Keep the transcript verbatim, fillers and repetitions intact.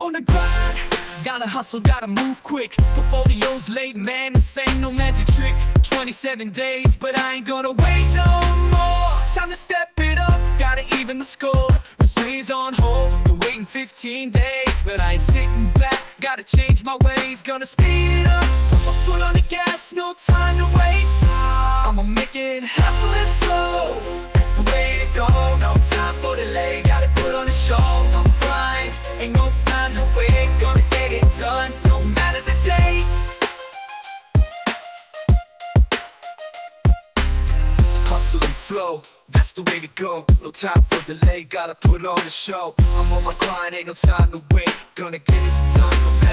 On the grind, gotta hustle, gotta move quick. Portfolio's late, man, this ain't no magic trick. Twenty-seven days, but I ain't gonna wait no more. Time to step it up, gotta even the score. Slays on hold, been waiting fifteen days, but I ain't sitting back, gotta change my ways. Gonna speed it up, put my foot on the gas, no time to waste. I'ma make it hustle and flow, that's the way it go. No time for delay, gotta put on a show. I'm grind, ain't no time to wait, gonna get it done, no matter the day. Hustle and flow, that's the way to go. No time for delay, gotta put on a show. I'm on my grind, ain't no time to wait, gonna get it done, no matter